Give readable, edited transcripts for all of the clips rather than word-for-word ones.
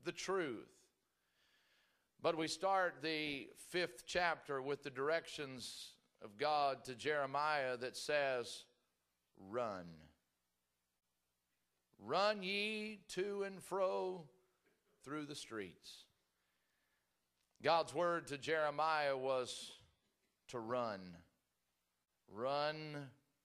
the truth. But we start the 5th chapter with the directions of God to Jeremiah that says, run. Run ye to and fro through the streets. God's word to Jeremiah was to run. Run.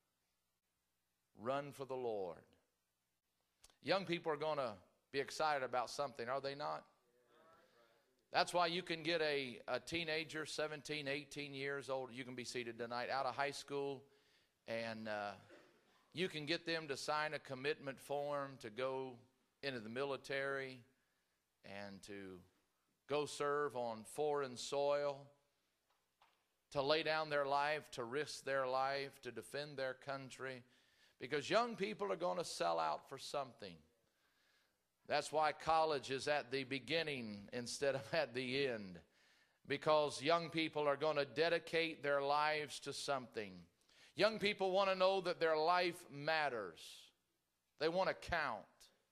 Run for the Lord. Young people are going to be excited about something, are they not? That's why you can get a teenager, 17, 18 years old, you can be seated tonight, out of high school, and you can get them to sign a commitment form to go into the military and to go serve on foreign soil, to lay down their life, to risk their life, to defend their country, because young people are going to sell out for something. That's why college is at the beginning instead of at the end, because young people are going to dedicate their lives to something. Young people want to know that their life matters. They want to count.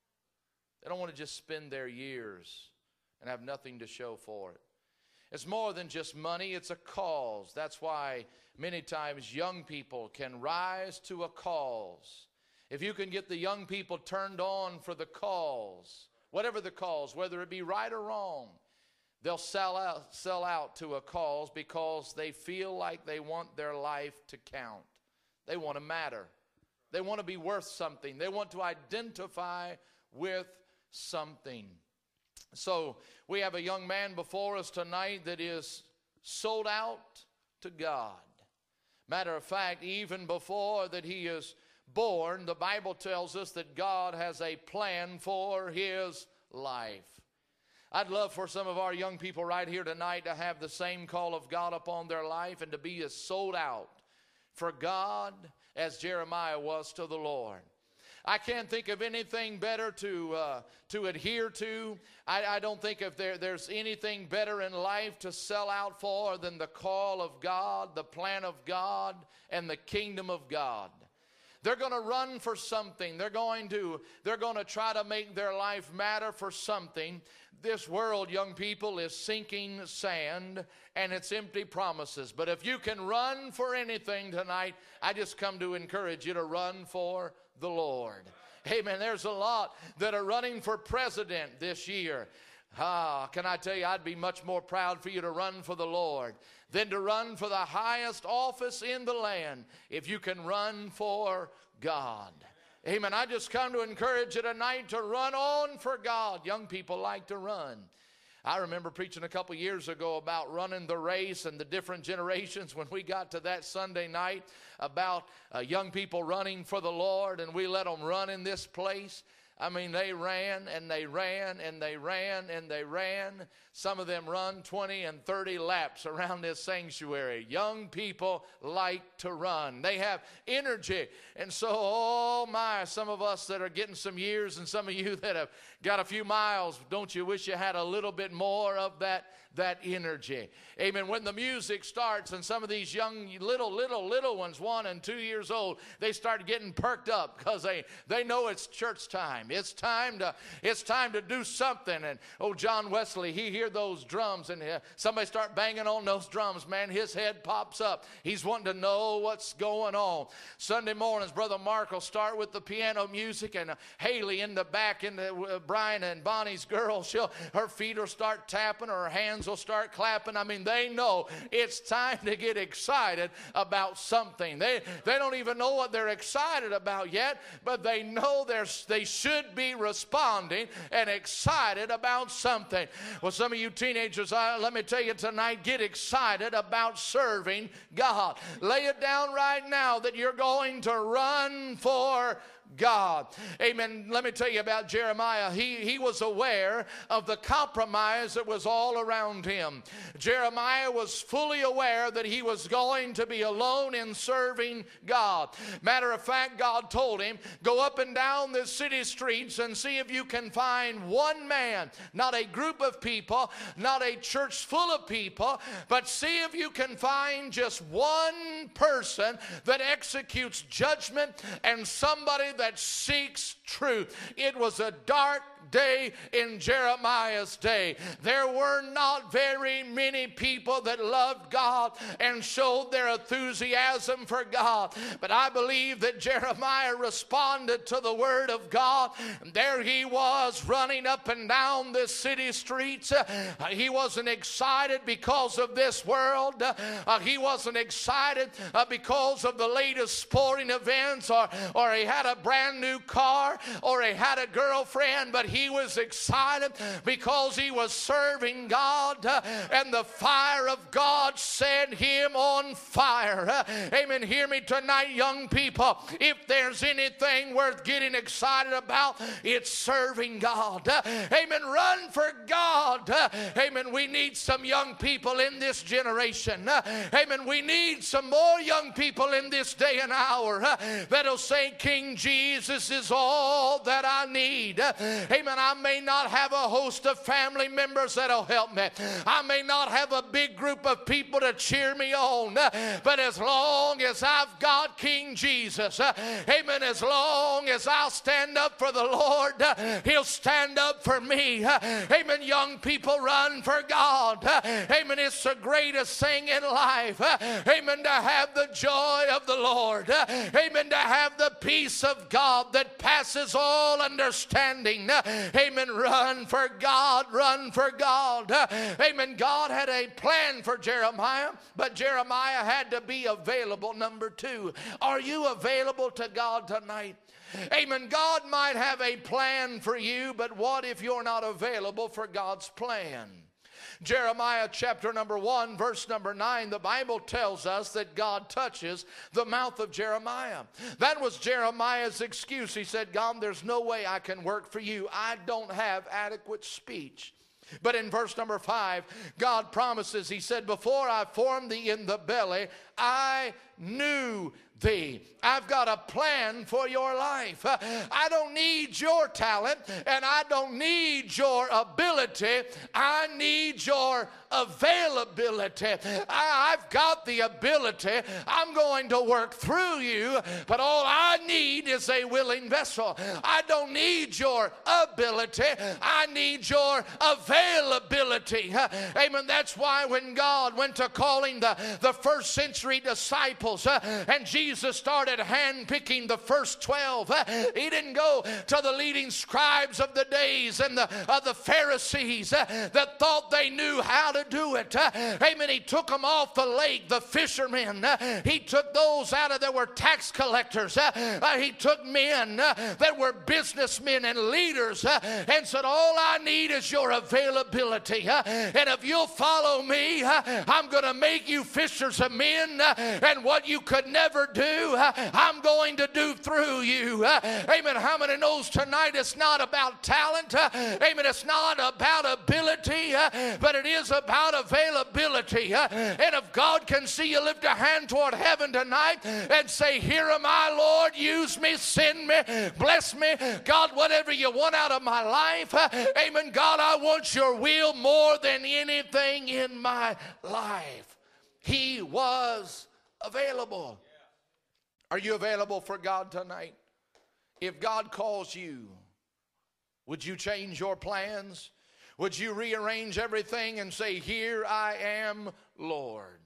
They don't want to just spend their years and have nothing to show for it. It's more than just money, it's a cause. That's why many times young people can rise to a cause. If you can get the young people turned on for the cause, whatever the cause, whether it be right or wrong, they'll sell out to a cause because they feel like they want their life to count. They want to matter. They want to be worth something. They want to identify with something. So we have a young man before us tonight that is sold out to God. Matter of fact, even before that he is born, the Bible tells us that God has a plan for his life. I'd love for some of our young people right here tonight to have the same call of God upon their life and to be as sold out for God as Jeremiah was to the Lord. I can't think of anything better to adhere to. I don't think if there's anything better in life to sell out for than the call of God, the plan of God, and the kingdom of God. They're going to run for something. They're going to try to make their life matter for something. This world, young people, is sinking sand and it's empty promises. But if you can run for anything tonight, I just come to encourage you to run for the Lord. Amen. There's a lot that are running for president this year. Can I tell you, I'd be much more proud for you to run for the Lord than to run for the highest office in the land if you can run for God. Amen. I just come to encourage you tonight to run on for God. Young people like to run. I remember preaching a couple years ago about running the race and the different generations when we got to that Sunday night about young people running for the Lord, and we let them run in this place. I mean, they ran and they ran and they ran and they ran. Some of them run 20 and 30 laps around this sanctuary. Young people like to run. They have energy. And so, oh my, some of us that are getting some years and some of you that have got a few miles, don't you wish you had a little bit more of that energy? Amen. When the music starts and some of these young little ones, 1 and 2 years old, they start getting perked up because they know it's church time. It's time to do something. And John Wesley, he hear those drums and somebody start banging on those drums, man, his head pops up. He's wanting to know what's going on. Sunday mornings, Brother Mark will start with the piano music, and Haley in the back, in the Brian and Bonnie's girl, her feet will start tapping, or her hands will start clapping. I mean, they know it's time to get excited about something. They don't even know what they're excited about yet, but they know they should be responding and excited about something. Well, some of you teenagers, let me tell you tonight, get excited about serving God. Lay it down right now that you're going to run for God. Amen. Let me tell you about Jeremiah. He was aware of the compromise that was all around him. Jeremiah was fully aware that he was going to be alone in serving God. Matter of fact, God told him, go up and down the city streets and see if you can find one man, not a group of people, not a church full of people, but see if you can find just one person that executes judgment and somebody that seeks truth. It was a dark day in Jeremiah's day. There were not very many people that loved God and showed their enthusiasm for God. But I believe that Jeremiah responded to the word of God. And there he was running up and down the city streets. He wasn't excited because of this world. He wasn't excited because of the latest sporting events, or he had a brand new car, or he had a girlfriend, but he was excited because he was serving God, and the fire of God set him on fire. Amen. Hear me tonight, young people. If there's anything worth getting excited about, it's serving God. Amen. Run for God. Amen. We need some young people in this generation. Amen. We need some more young people in this day and hour that'll say, King Jesus is all that I need. Amen. I may not have a host of family members that'll help me. I may not have a big group of people to cheer me on. But as long as I've got King Jesus, amen, as long as I'll stand up for the Lord, He'll stand up for me. Amen. Young people, run for God. Amen. It's the greatest thing in life. Amen. To have the joy of the Lord. Amen. To have the peace of God that passes all understanding. Amen. Run for God. Run for God. Amen. God had a plan for Jeremiah, but Jeremiah had to be available. Number two, are you available to God tonight? Amen. God might have a plan for you, but what if you're not available for God's plan? Jeremiah chapter number 1, verse number 9, the Bible tells us that God touches the mouth of Jeremiah. That was Jeremiah's excuse. He said, God, there's no way I can work for you. I don't have adequate speech. But in verse number 5, God promises, He said, before I formed thee in the belly, I knew thee. I've got a plan for your life. I don't need your talent, and I don't need your ability. I need your availability. I've got the ability. I'm going to work through you, but all I need is a willing vessel. I don't need your ability. I need your availability. Amen. That's why when God went to calling the first century disciples, and Jesus started handpicking the first 12, He didn't go to the leading scribes of the days and the Pharisees that thought they knew how to do it. Amen. He took them off the lake, the fishermen. He took those out of there were tax collectors. He took men that were businessmen and leaders and said, all I need is your availability. And if you'll follow me, I'm going to make you fishers of men, and what you could never do, I'm going to do through you. Amen. How many knows tonight it's not about talent? Amen. It's not about ability, but it is about availability. And if God can see you lift a hand toward heaven tonight and say, here am I, Lord, use me, send me, bless me. God, whatever you want out of my life. Amen. God, I want your will more than anything in my life. He was available. Are you available for God tonight? If God calls you, would you change your plans? Would you rearrange everything and say, here I am, Lord?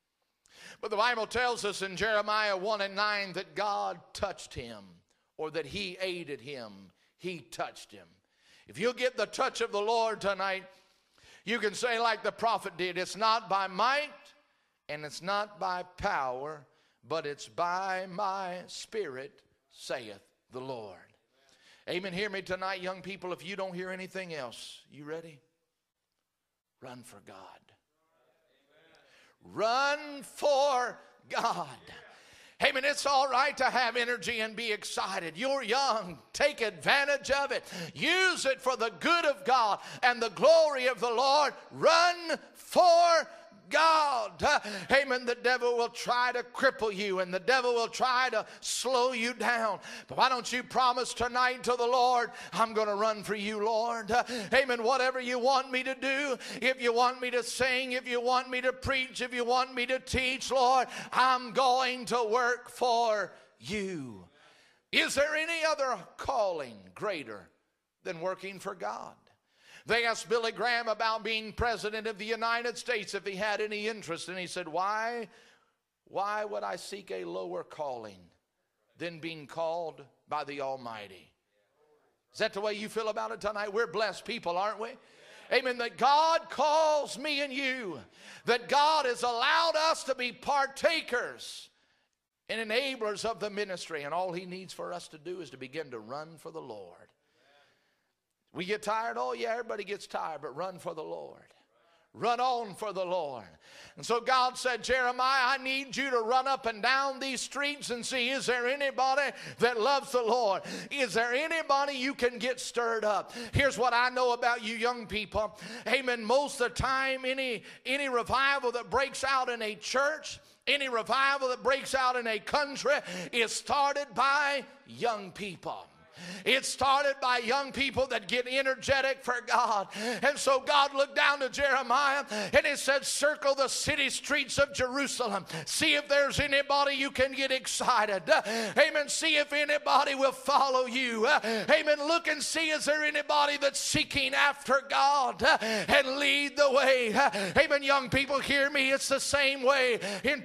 But the Bible tells us in Jeremiah 1 and 9 that God touched him, or that He aided him. He touched him. If you'll get the touch of the Lord tonight, you can say like the prophet did, it's not by might and it's not by power, but it's by my Spirit, saith the Lord. Amen. Hear me tonight, young people. If you don't hear anything else, you ready? Run for God. Run for God. Amen. It's all right to have energy and be excited. You're young. Take advantage of it. Use it for the good of God and the glory of the Lord. Run for God. Amen. The devil will try to cripple you, and the devil will try to slow you down. But why don't you promise tonight to the Lord, I'm going to run for you, Lord. Amen. Whatever you want me to do, if you want me to sing, if you want me to preach, if you want me to teach, Lord, I'm going to work for you. Is there any other calling greater than working for God. They asked Billy Graham about being president of the United States if he had any interest, and he said, why would I seek a lower calling than being called by the Almighty? Is that the way you feel about it tonight? We're blessed people, aren't we? Amen. That God calls me and you, that God has allowed us to be partakers and enablers of the ministry, and all he needs for us to do is to begin to run for the Lord. We get tired? Oh yeah, everybody gets tired, but run for the Lord. Run on for the Lord. And so God said, Jeremiah, I need you to run up and down these streets and see, is there anybody that loves the Lord? Is there anybody you can get stirred up? Here's what I know about you young people. Amen. Most of the time, any revival that breaks out in a church, any revival that breaks out in a country is started by young people. It started by young people that get energetic for God. And so God looked down to Jeremiah and he said, circle the city streets of Jerusalem. See if there's anybody you can get excited. Amen. See if anybody will follow you. Amen. Look and see, is there anybody that's seeking after God and lead the way. Amen. Young people, hear me. It's the same way in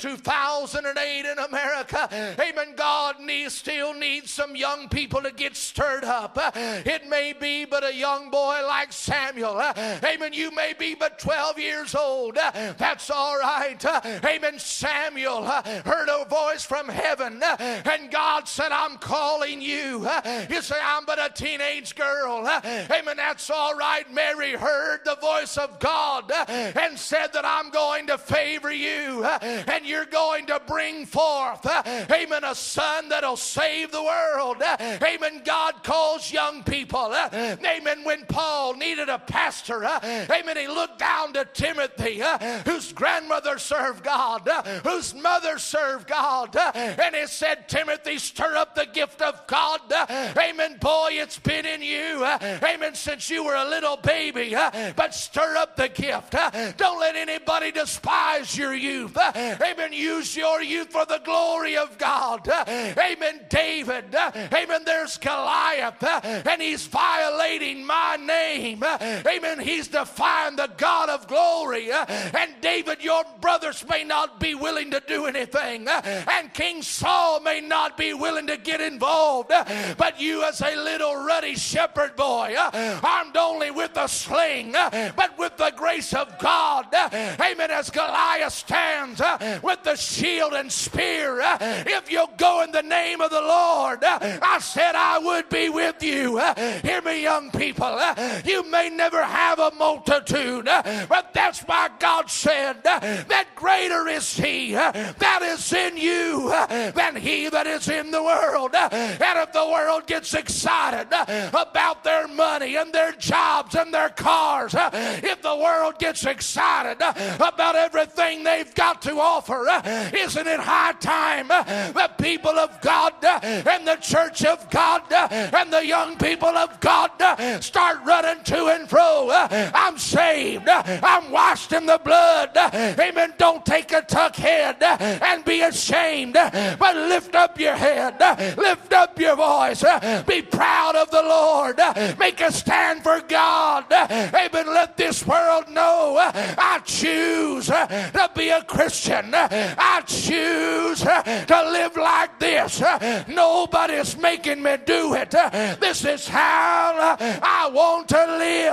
2008 in America. Amen. God still needs some young people to get stirred up. It may be but a young boy like Samuel. Amen. You may be but 12 years old. That's all right. Amen. Samuel heard a voice from heaven and God said, I'm calling you. You say, I'm but a teenage girl. Amen. That's all right. Mary heard the voice of God and said that I'm going to favor you and you're going to bring forth, amen, a son that'll save the world. Amen. God calls young people. Amen. When Paul needed a pastor, amen, he looked down to Timothy, whose grandmother served God, whose mother served God, and he said, Timothy, stir up the gift of God. Amen. Boy, it's been in you, amen, since you were a little baby, but stir up the gift. Don't let anybody despise your youth. Amen. Use your youth for the glory of God. Amen. David, amen, there's Goliath, and he's violating my name. Amen. He's defying the God of glory. And David, your brothers may not be willing to do anything, and King Saul may not be willing to get involved, but you as a little ruddy shepherd boy, armed only with a sling, but with the grace of God, amen, as Goliath stands with the shield and spear, if you'll go in the name of the Lord, I said I would be with you. Hear me, young people. You may never have a multitude, but that's why God said that greater is he that is in you than he that is in the world. And if the world gets excited about their money and their jobs and their cars, if the world gets excited about everything they've got to offer, isn't it high time the people of God and the church of God and the young people of God start running to and fro? I'm saved. I'm washed in the blood. Amen. Don't take a tuck head and be ashamed, but lift up your head. Lift up your voice. Be proud of the Lord. Make a stand for God. Amen. Let this world know I choose to be a Christian. I choose to live like this. Nobody's making me do it. This is how I want to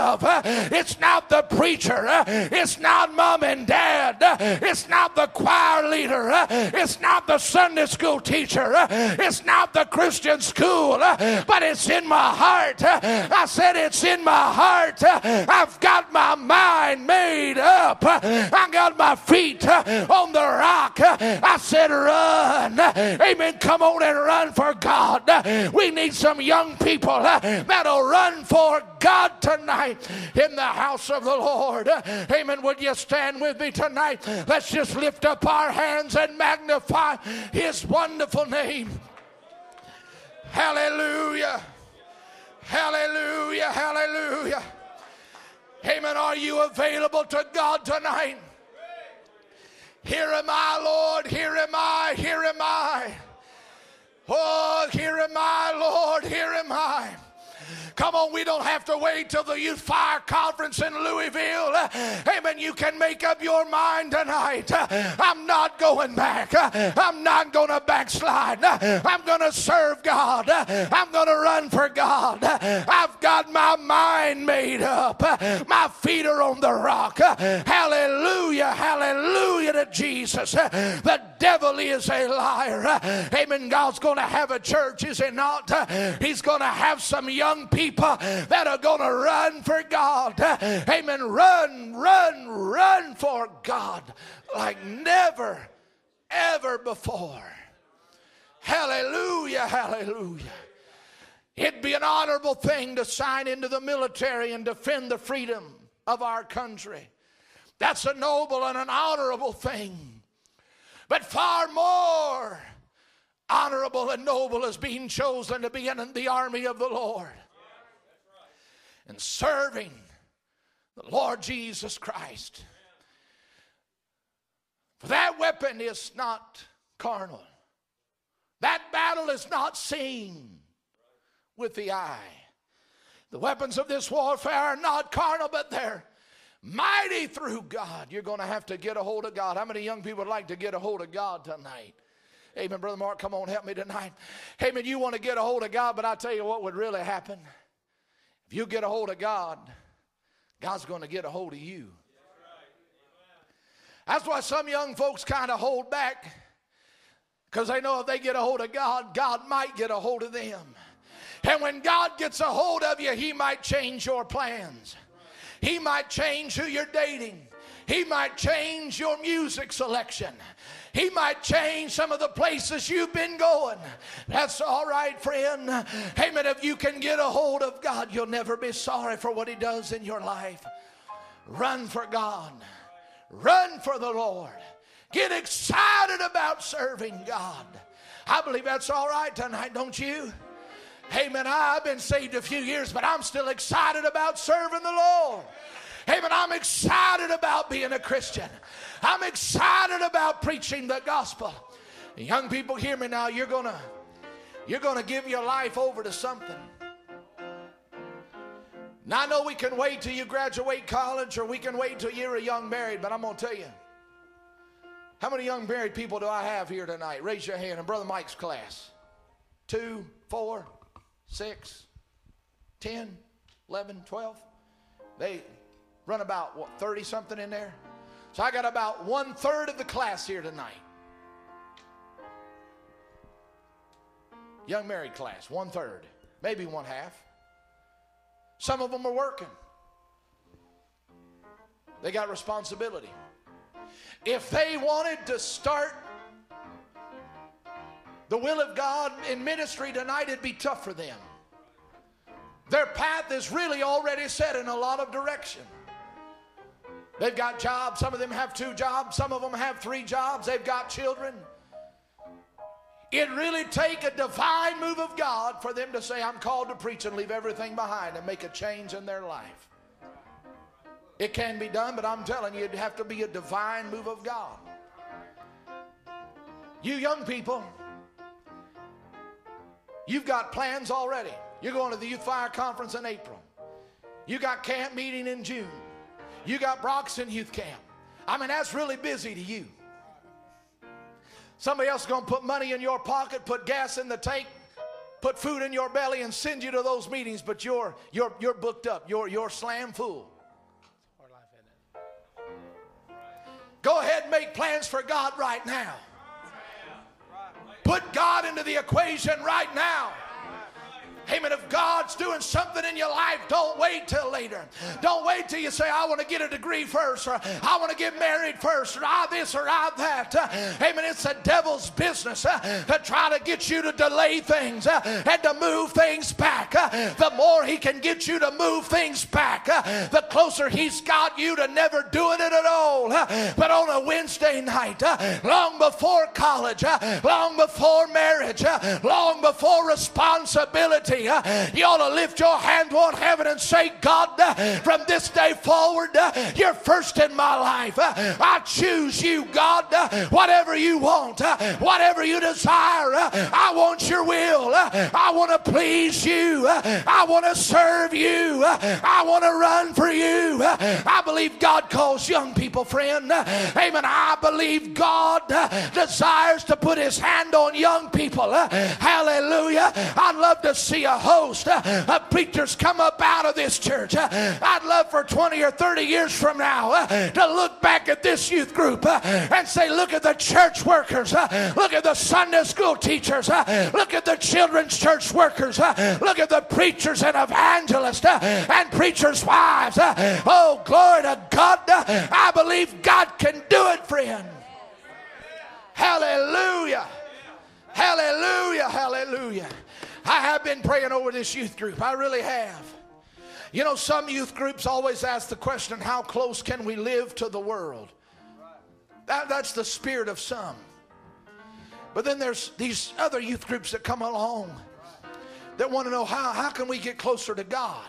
live. It's not the preacher. It's not mom and dad. It's not the choir leader. It's not the Sunday school teacher. It's not the Christian school, but it's in my heart. I said it's in my heart. I've got my mind made up. I got my feet on the rock. I said run. Amen. Come on and run for God. We need some young people that'll run for God tonight in the house of the Lord. Amen. Would you stand with me tonight? Let's just lift up our hands and magnify his wonderful name. Hallelujah. Hallelujah. Hallelujah. Amen. Are you available to God tonight? Here am I, Lord. Here am I. Here am I. Oh, here am I, Lord. Here am I. Come on, we don't have to wait till the Youth Fire Conference in Louisville. Amen. You can make up your mind tonight. I'm not going back. I'm not going to backslide. I'm going to serve God. I'm going to run for God. I've got my mind made up. My feet are on the rock. Hallelujah. Hallelujah to Jesus. The devil is a liar. Amen. God's going to have a church, is he not? He's going to have some young people that are going to run for God. Amen. Run for God like never, ever before. Hallelujah, hallelujah. It'd be an honorable thing to sign into the military and defend the freedom of our country. That's a noble and an honorable thing. But far more honorable and noble is being chosen to be in the army of the Lord and serving the Lord Jesus Christ. For that weapon is not carnal. That battle is not seen with the eye. The weapons of this warfare are not carnal, but they're mighty through God. You're going to have to get a hold of God. How many young people would like to get a hold of God tonight? Amen. Brother Mark, come on, help me tonight. Amen. You want to get a hold of God, but I tell you what would really happen. If you get a hold of God, God's going to get a hold of you. That's why some young folks kind of hold back, because they know if they get a hold of God, God might get a hold of them. And when God gets a hold of you, he might change your plans. He might change who you're dating. He might change your music selection. He might change some of the places you've been going. That's all right, friend. Amen. If you can get a hold of God, you'll never be sorry for what he does in your life. Run for God. Run for the Lord. Get excited about serving God. I believe that's all right tonight, don't you? Amen. I've been saved a few years, but I'm still excited about serving the Lord. Amen. I'm excited about being a Christian. I'm excited about preaching the gospel. Young people, hear me now. You're gonna give your life over to something. Now, I know we can wait till you graduate college, or we can wait till you're a young married, but I'm going to tell you. How many young married people do I have here tonight? Raise your hand in Brother Mike's class. 2, 4, 6, 10, 11, 12. They run about, what, 30-something in there? So I got about 1/3 of the class here tonight. Young married class, 1/3, maybe 1/2. Some of them are working. They got responsibility. If they wanted to start the will of God in ministry tonight, it'd be tough for them. Their path is really already set in a lot of direction. They've got jobs. Some of them have 2 jobs. Some of them have 3 jobs. They've got children. It really take a divine move of God for them to say, I'm called to preach and leave everything behind and make a change in their life. It can be done, but I'm telling you, it'd have to be a divine move of God. You young people, you've got plans already. You're going to the Youth Fire Conference in April. You got camp meeting in June. You got Broxton Youth Camp. I mean, that's really busy to you. Somebody else is going to put money in your pocket, put gas in the tank, put food in your belly, and send you to those meetings, but you're booked up. You're slam full. Go ahead and make plans for God right now. Put God into the equation right now. Amen. If God's doing something in your life, don't wait till later. Don't wait till you say, I want to get a degree first, or I want to get married first, or I this or I that. Amen. It's the devil's business to try to get you to delay things and to move things back. The more he can get you to move things back, the closer he's got you to never doing it at all. But on a Wednesday night, long before college, long before marriage, long before responsibility, eternity. You ought to lift your hand toward heaven and say, God, from this day forward, you're first in my life. I choose you, God. Whatever you want, whatever you desire, I want your will. I want to please you. I want to serve you. I want to run for you. I believe God calls young people, friend. Amen. I believe God desires to put his hand on young people. Hallelujah. I'd love to see a host of preachers come up out of this church. I'd love for 20 or 30 years from now to look back at this youth group and say, look at the church workers, look at the Sunday school teachers, look at the children's church workers, look at the preachers and evangelists and preachers' wives. Oh, glory to God. I believe God can do it, friend. Hallelujah. Hallelujah. Hallelujah. I have been praying over this youth group. I really have. You know, some youth groups always ask the question, how close can we live to the world? That's the spirit of some. But then there's these other youth groups that come along that want to know how can we get closer to God?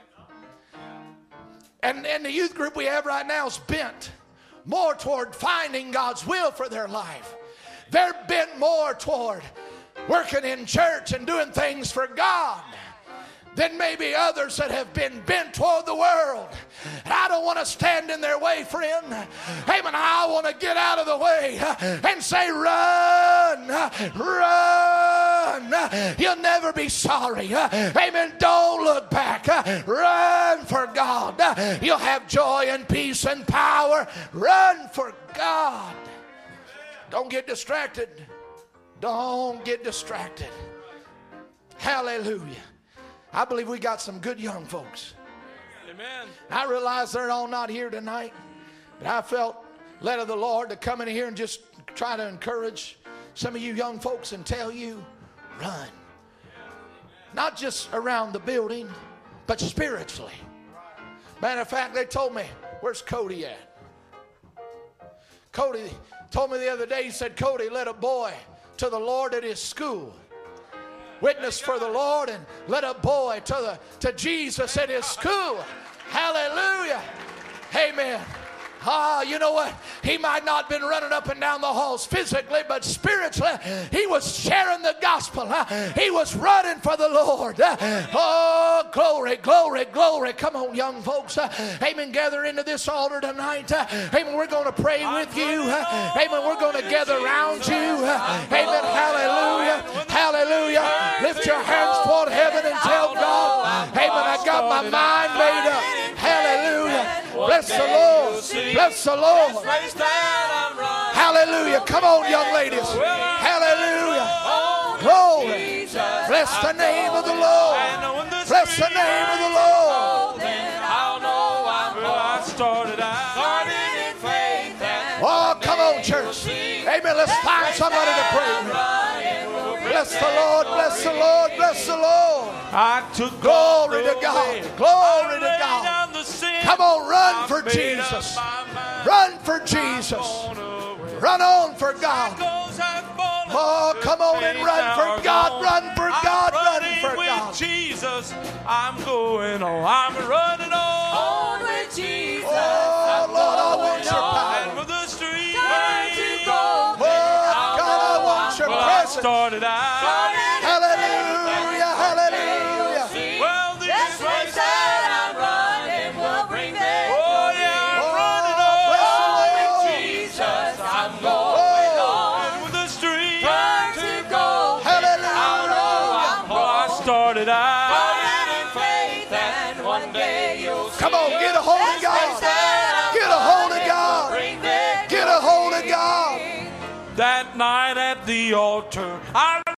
And the youth group we have right now is bent more toward finding God's will for their life. They're bent more toward working in church and doing things for God than maybe others that have been bent toward the world. And I don't want to stand in their way, friend. Amen. I want to get out of the way and say, run, run. You'll never be sorry. Amen. Don't look back. Run for God. You'll have joy and peace and power. Run for God. Don't get distracted. Don't get distracted. Hallelujah. I believe we got some good young folks. Amen. I realize they're all not here tonight, but I felt led of the Lord to come in here and just try to encourage some of you young folks and tell you, run. Not just around the building, but spiritually. Matter of fact, they told me, where's Cody at? Cody told me the other day, he said, Cody led a boy to the Lord at his school. Witness for the Lord and led a boy to Jesus at his school. Hallelujah. Amen. You know what? He might not have been running up and down the halls physically, but spiritually, he was sharing the gospel. He was running for the Lord. Oh, glory, glory, glory. Come on, young folks. Amen. Gather into this altar tonight. Amen. We're going to pray with you. Amen. We're going to gather around you. Amen. Hallelujah. Hallelujah. Lift your hands toward heaven and tell God, amen, I got my mind made up. Hallelujah. Bless the Lord. Bless the Lord. Hallelujah. Come on, young ladies. Hallelujah. Glory. Bless the name of the Lord. Bless the name of the Lord. Oh, come on, church. Amen. Let's find somebody to pray with. Bless the Lord. Bless the Lord. Bless the Lord. Glory to God. Glory to God. Come on, run for Jesus. Run for Jesus. Run on for God. Oh, come on and run for God. Run for God. Run for God. Jesus, I'm going on. I'm running on with Jesus. Oh, Lord, I want your power. And for the street, oh, God, I want your presence. Started out. Hallelujah. Hallelujah. Well, this race that I'm running will bring me. Oh, yeah, I'm running on with Jesus. I'm going on with the street. Turn to gold. Hallelujah. Oh, I started out in faith, and one day you'll see. Come on, get a hold of God. Get a hold of God. Get a hold of God. That night at the altar, I